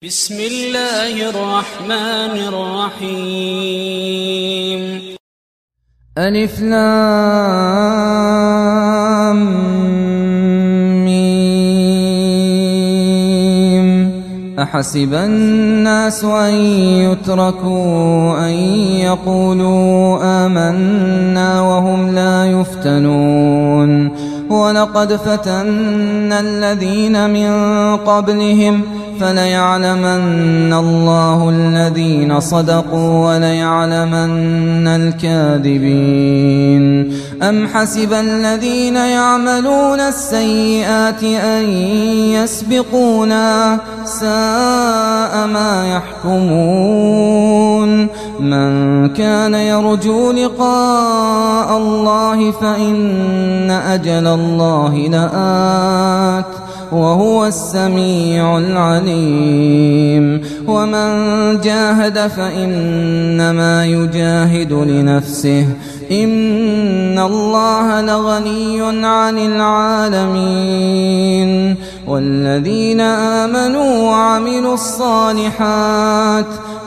بسم الله الرحمن الرحيم. ألف لام ميم. أحسب الناس أن يتركوا أن يقولوا آمنا وهم لا يفتنون ولقد فتنا الذين من قبلهم فليعلمن الله الذين صدقوا وليعلمن الكاذبين. أم حسب الذين يعملون السيئات أن يسبقونا ساء ما يحكمون. من كان يرجو لقاء الله فإن أجل الله لآت وهو السميع العليم. ومن جاهد فإنما يجاهد لنفسه إن الله لغني عن العالمين. والذين آمنوا وعملوا الصالحات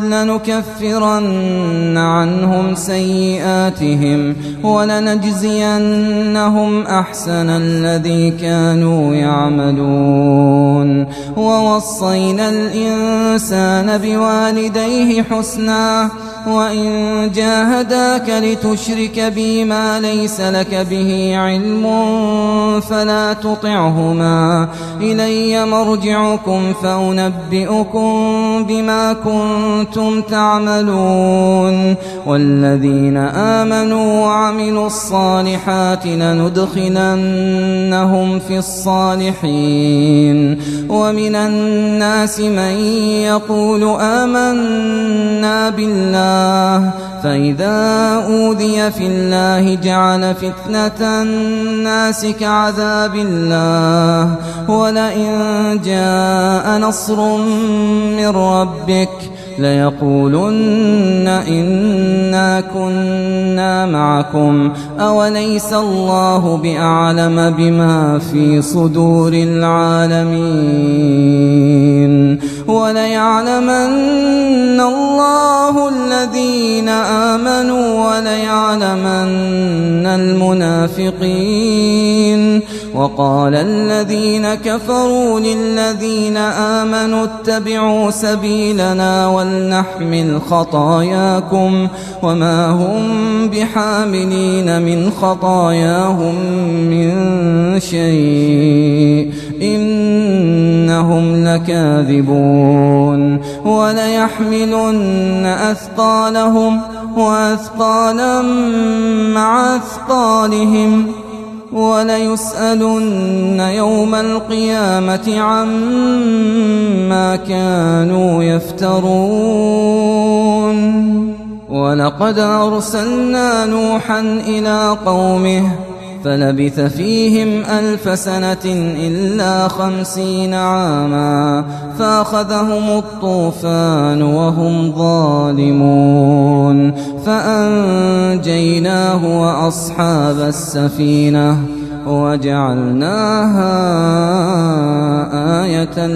لنكفرن عنهم سيئاتهم ولنجزينهم أحسن الذي كانوا يعملون. ووصينا الإنسان بوالديه حسنا وإن جاهداك لتشرك بي ما ليس لك به علم فلا تطعهما إلي مرجعكم فأنبئكم بما كنتم تعملون. والذين آمنوا وعملوا الصالحات لندخلنهم في الصالحين. ومن الناس من يقول آمنا بالله فإذا أوذي في الله جعل فتنة الناس كعذاب الله. ولئن جاء نصر من ربك ليقولن إنا كنا معكم أوليس الله بأعلم بما في صدور العالمين. وليعلمن الله الذين آمنوا وليعلمن المنافقين. وقال الذين كفروا للذين آمنوا اتبعوا سبيلنا ولنحمل خطاياكم وما هم بحاملين من خطاياهم من شيء إنهم لكاذبون. وليحملن أثقالهم وأثقالا مع أثقالهم وليسألن يوم القيامة عما كانوا يفترون. ولقد أرسلنا نوحا إلى قومه فلبث فيهم 1000 سنة إلا 50 عاما فأخذهم الطوفان وهم ظالمون فأنجيناه وأصحاب السفينة وجعلناها آية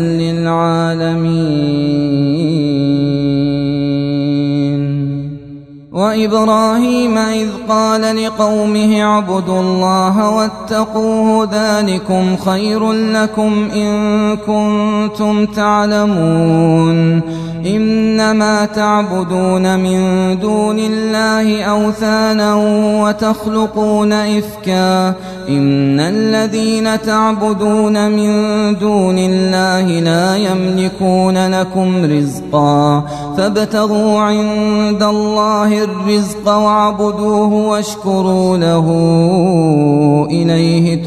للعالمين. وإبراهيم إذ قال لقومه اعبدوا الله واتقوه ذلكم خير لكم إن كنتم تعلمون. إنما تعبدون من دون الله أوثانا وتخلقون إفكا إن الذين تعبدون من دون الله لا يملكون لكم رزقا فابتغوا عند الله الرزق واعبدوه واشكروا له إليه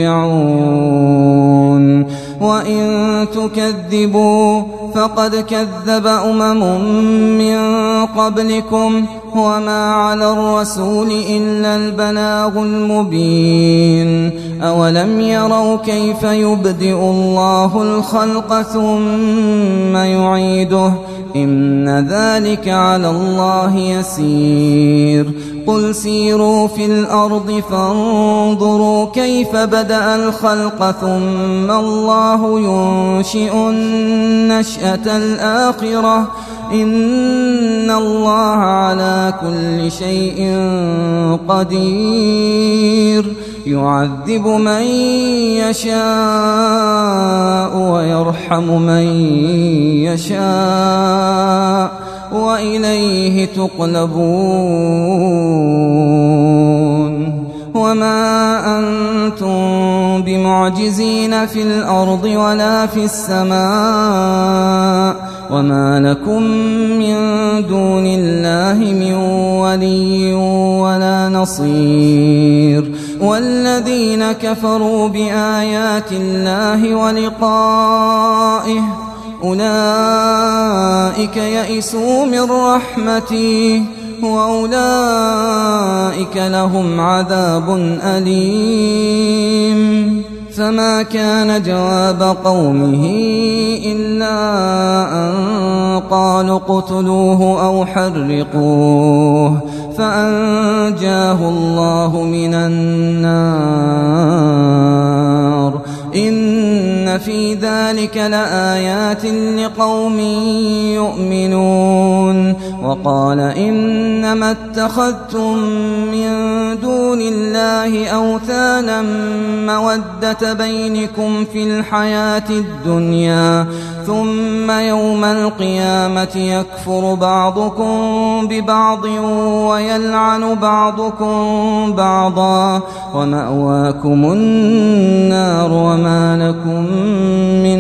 ترجعون. وإن تكذبوا فقد كذب من قبلكم وما على الرسول إلا البلاغ المبين. أولم يروا كيف يبدئ الله الخلق ثم يعيده إن ذلك على الله يسير. قل سيروا في الأرض فانظروا كيف بدأ الخلق ثم الله ينشئ النشأة الآخرة إن الله على كل شيء قدير يعذب من يشاء ويرحم من يشاء وإليه تقلبون وما أنتم بمعجزين في الأرض ولا في السماء وما لكم من دون الله من ولي ولا نصير والذين كفروا بآيات الله ولقائه أولئك يئسوا من رحمتي وأولئك لهم عذاب أليم فما كان جواب قومه إلا أن قالوا اقتلوه أو حرقوه فأنجاه الله من النار إن في ذلك لآيات لقوم يؤمنون وقال إنما اتخذتم من دون الله أوثانا مودة بينكم في الحياة الدنيا ثم يوم القيامة يكفر بعضكم ببعض ويلعن بعضكم بعضا ومأواكم النار وما لكم من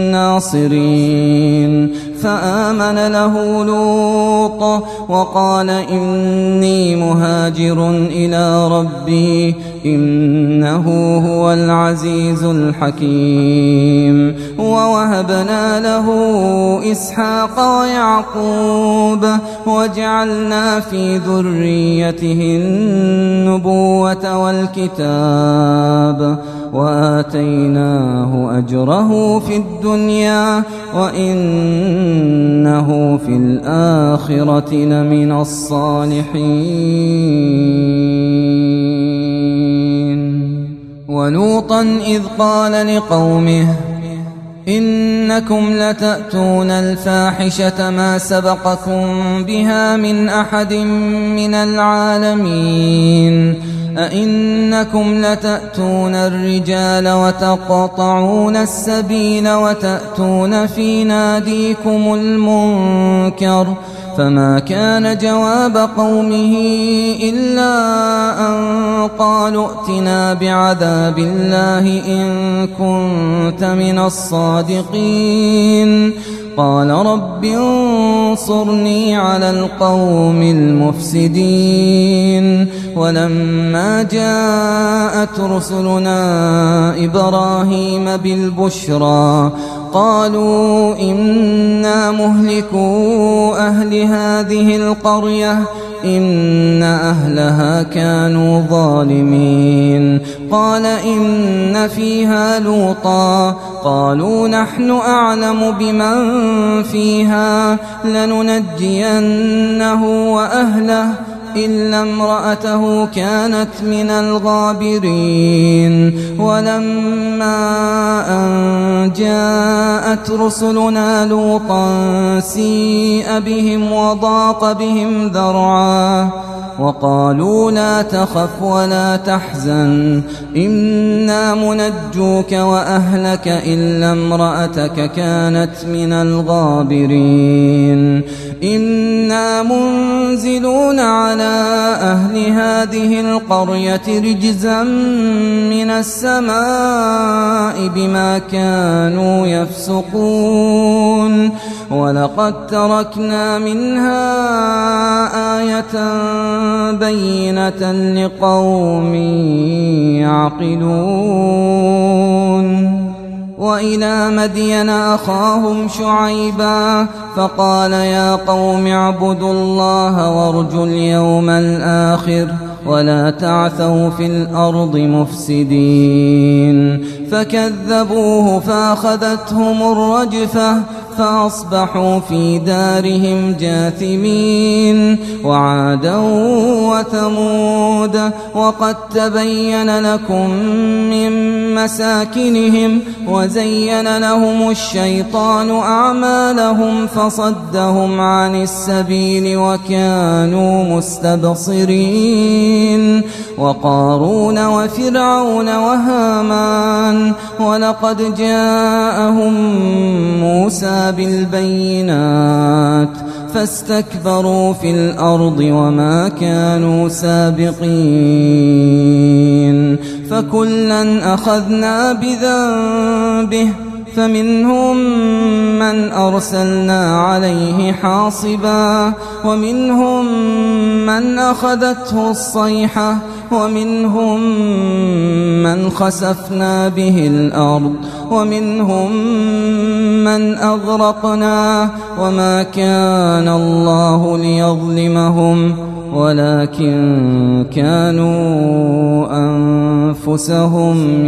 ناصرين فآمن له لوط وقال إني مهاجر إلى ربي إنه هو العزيز الحكيم ووهبنا له إسحاق ويعقوب وجعلنا في ذريته النبوة والكتاب وآتيناه أجره في الدنيا وإنه في الآخرة لمن الصالحين ولوطا إذ قال لقومه إنكم لتأتون الفاحشة ما سبقكم بها من أحد من العالمين أئنكم لتأتون الرجال وتقطعون السبيل وتأتون في ناديكم المنكر فما كان جواب قومه إلا أن قالوا ائتنا بعذاب الله إن كنت من الصادقين قال رب انصرني على القوم المفسدين ولما جاءت رسلنا إبراهيم بالبشرى قالوا إنا مهلكو أهل هذه القرية إن أهلها كانوا ظالمين قال إن فيها لوطا قالوا نحن أعلم بمن فيها لننجينه وأهله إلا امرأته كانت من الغابرين ولما أن جاءت رسلنا لوطا سيء بهم وضاق بهم ذرعا وقالوا لا تخف ولا تحزن إنا منجوك وأهلك إلا امرأتك كانت من الغابرين إنا منزلون على أهل هذه القرية رجزا من السماء بما كانوا يفسقون ولقد تركنا منها آية بينة لقوم يعقلون وإلى مدين أخاهم شعيبا فقال يا قوم اعبدوا الله وارجوا اليوم الآخر ولا تعثوا في الأرض مفسدين فكذبوه فأخذتهم الرجفة فأصبحوا في دارهم جاثمين وعادا وثمود وقد تبين لكم من مساكنهم وزين لهم الشيطان أعمالهم فصدهم عن السبيل وكانوا مستبصرين وقارون وفرعون وهامان ولقد جاءهم موسى بالبينات فاستكبروا في الأرض وما كانوا سابقين فكلا أخذنا بذنبه فمنهم من أرسلنا عليه حاصبا ومنهم من أخذته الصيحة ومنهم من خسفنا به الأرض ومنهم من أغرقنا وما كان الله ليظلمهم ولكن كانوا أنفسهم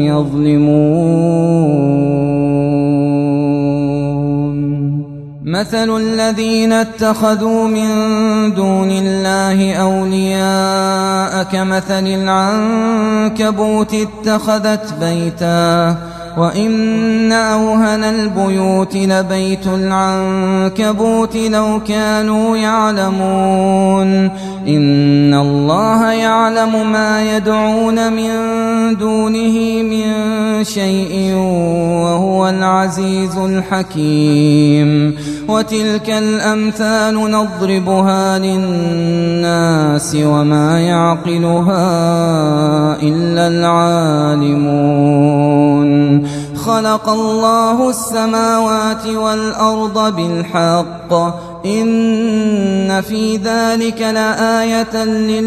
يظلمون مثل الذين اتخذوا من دون الله أولياء كمثل العنكبوت اتخذت بيتا وإن أوهن البيوت لبيت العنكبوت لو كانوا يعلمون إن الله يعلم ما يدعون من دونه من شيء وهو العزيز الحكيم وتلك الأمثال نضربها للناس وما يعقلها إلا العالمون خلق الله السماوات والأرض بالحق إن في ذلك لآية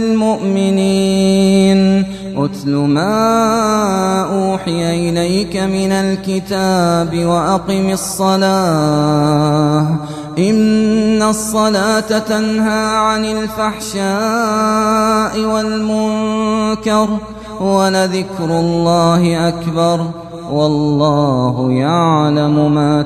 للمؤمنين أتل ما أوحي إليك من الكتاب وأقم الصلاة إن الصلاة تنهى عن الفحشاء والمنكر ولذكر الله أكبر والله يعلم ما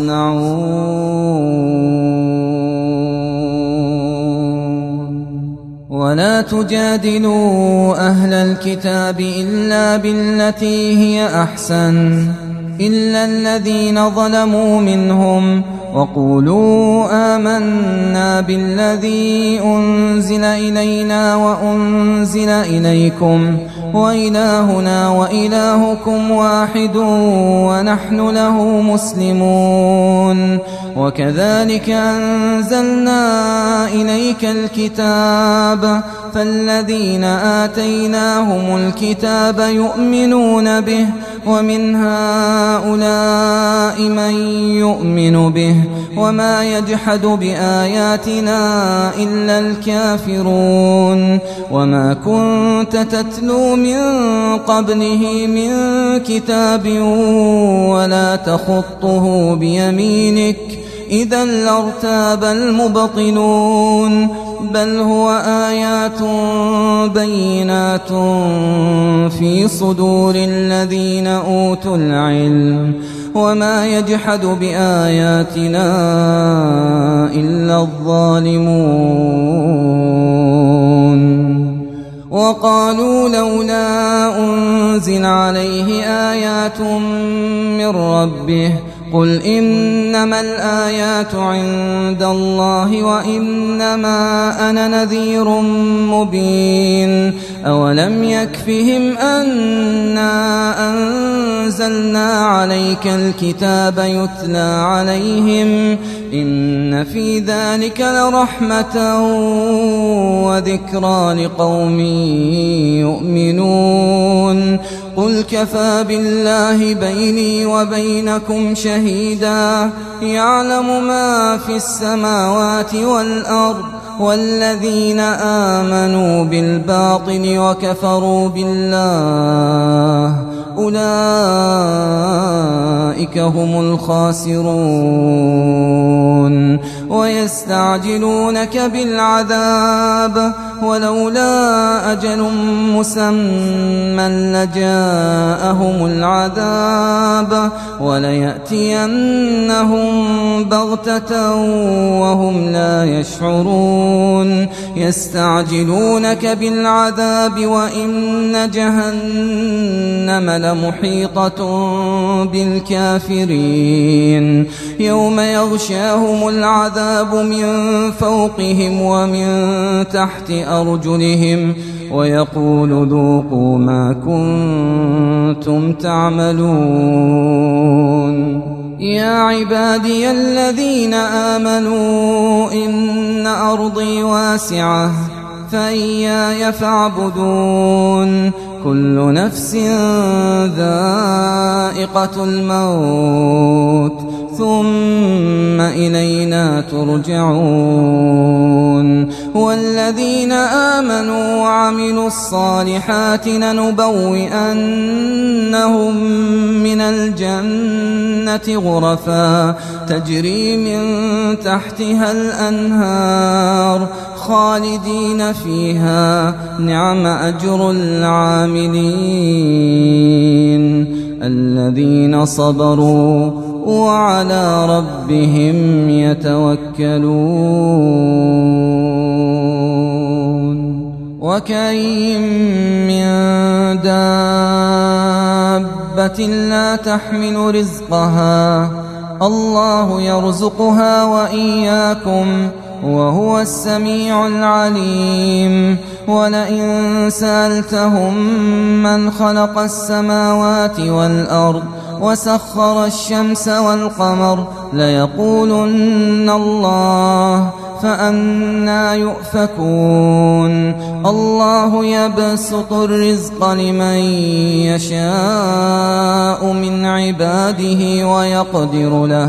تصنعون ولا تجادلوا أهل الكتاب إلا بالتي هي أحسن إلا الذين ظلموا منهم وقولوا آمنا بالذي أنزل إلينا وأنزل إليكم وإلهنا وإلهكم واحد ونحن له مسلمون وكذلك أنزلنا إليك الكتاب فالذين آتيناهم الكتاب يؤمنون به ومن هؤلاء من يؤمن به وما يجحد بآياتنا إلا الكافرون وما كنت تتلو من قبله من كتاب ولا تخطه بيمينك إذا لارتاب المبطلون بل هو آيات بينات في صدور الذين أوتوا العلم وما يجحد بآياتنا إلا الظالمون وقالوا لولا أنزل عليه آيات من ربه قل إنما الآيات عند الله وإنما أنا نذير مبين أولم يكفهم أنا أنزلنا عليك الكتاب يتلى عليهم إن في ذلك لرحمة وذكرى لقوم يؤمنون قل كفى بالله بيني وبينكم شهيدا يعلم ما في السماوات والأرض والذين آمنوا بالباطل وكفروا بالله أولئك هم الخاسرون ويستعجلونك بالعذاب ولولا أجل مسمى لجاءهم العذاب وليأتينهم بغتة وهم لا يشعرون يستعجلونك بالعذاب وإن جهنم لمحيطة بالكافرين يوم يغشاهم العذاب من فوقهم ومن تحت أرجلهم ويقول ذوقوا ما كنتم تعملون يا عبادي الذين آمنوا إن أرضي واسعة فإياي فاعبدون كل نفس ذائقة الموت ثم إلينا ترجعون والذين آمنوا وعملوا الصالحات لنبوئنهم من الجنة غرفا تجري من تحتها الأنهار خالدين فيها نعم أجر العاملين الذين صبروا وعلى ربهم يتوكلون وكأين من دابة لا تحمل رزقها الله يرزقها وإياكم وهو السميع العليم ولئن سألتهم من خلق السماوات والأرض وسخر الشمس والقمر ليقولن الله فأنى يؤفكون الله يبسط الرزق لمن يشاء من عباده ويقدر له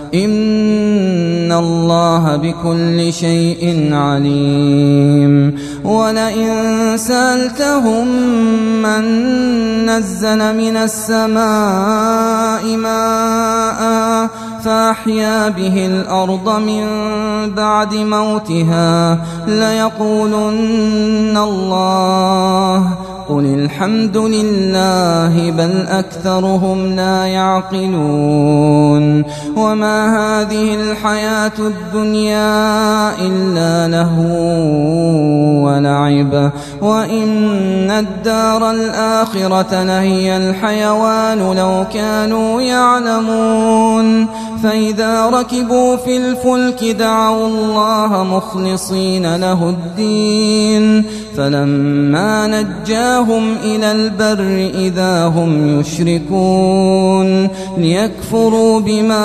إن الله بكل شيء عليم ولئن سألتهم من نزل من السماء ماء فأحيا به الأرض من بعد موتها ليقولن الله قل الحمد لله بل أكثرهم لا يعقلون وما هذه الحياة الدنيا إلا لهو ولعب وإن الدار الآخرة لهي الحيوان لو كانوا يعلمون فإذا ركبوا في الفلك دعوا الله مخلصين له الدين فلما نجاهم إلى البر إذا هم يشركون ليكفروا بما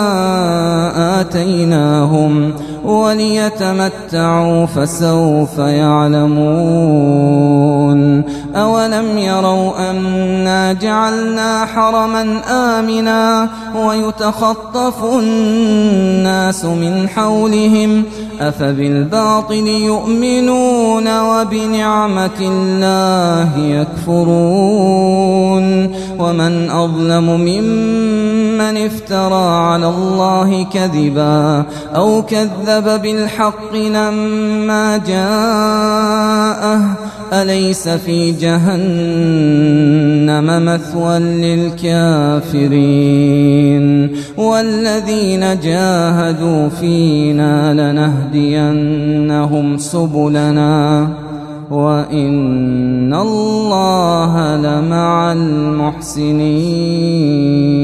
آتيناهم وليتمتعوا فسوف يعلمون أولم يروا أنا جعلنا حرما آمنا ويتخطف الناس من حولهم أفبالباطل يؤمنون وبنعمة الله يكفرون ومن أظلم ممن افترى على الله كذبا أو كذب بالحق لما جاءه أليس في جهنم مثوى للكافرين والذين جاهدوا فينا لنهدينهم سبلنا وإن الله لمع المحسنين